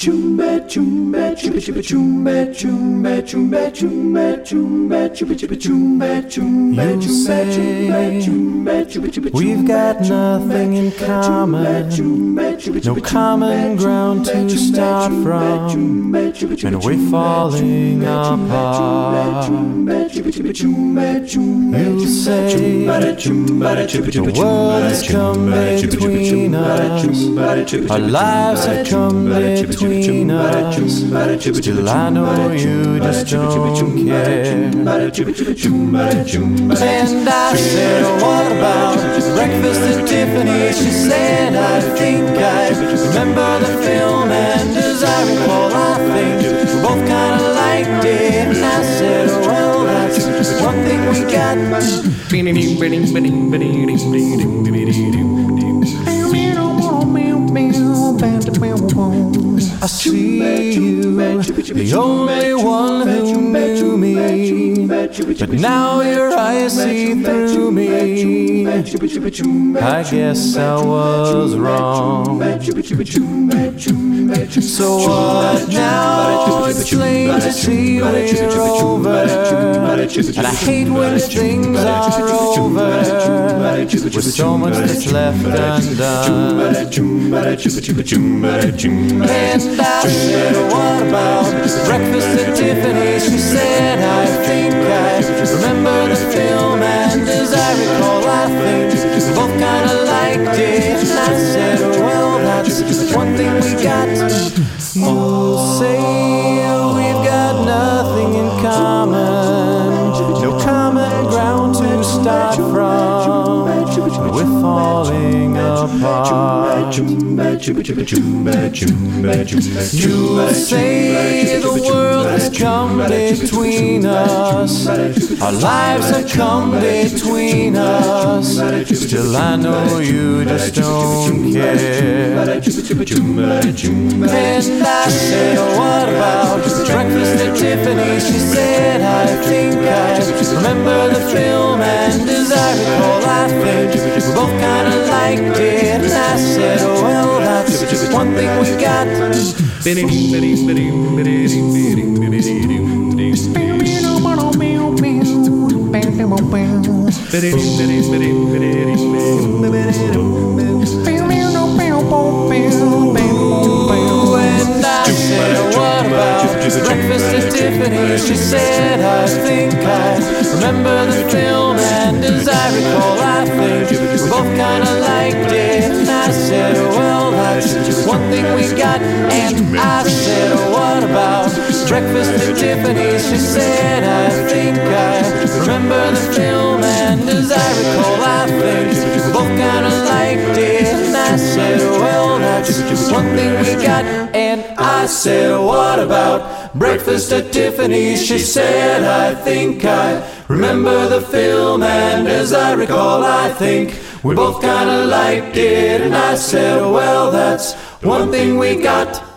we've got nothing in common, no common ground to start from, and we're falling apart. You say the world has come between us, our lives have come between us, still I know you just don't care. And I said, what about breakfast at Tiffany's? She said, I think I remember the film, and as I recall, I think we both kinda liked it. And I said, well, that's one thing we got. I see you, the only one who knew me, but now your eyes see through me. I guess I was wrong. So what now? It's plain to see we're over, and I hate when things are over, with so much that's left undone. And I said, what about breakfast at Tiffany's? She said, I think I remember the film, and as I recall, I think we both kinda liked it. And I said, well, that's one thing we got. You'll say we've got nothing in common, no common ground to start from, we're falling apart. You'll say the world has come between us, our lives have come between us, still I know you just don't care. And I said, what about breakfast at Tiffany's? She said, I think I remember the film, and as I recall, I think we both kinda liked it. And I said, well, that's one thing we got. Breakfast at Tiffany's. She said, I think I remember the film, and as I recall, I think we both kinda liked it. And I said, well, that's one thing we got. And I said, what about breakfast at Tiffany's? She said, I think I remember the film, and as I recall, I think we both kinda liked it. And I said, well, that's one thing we got. And I said, what about breakfast at Tiffany's? She said, I think I remember the film, and as I recall, I think we both kinda liked it. And I said, well, that's one thing we got.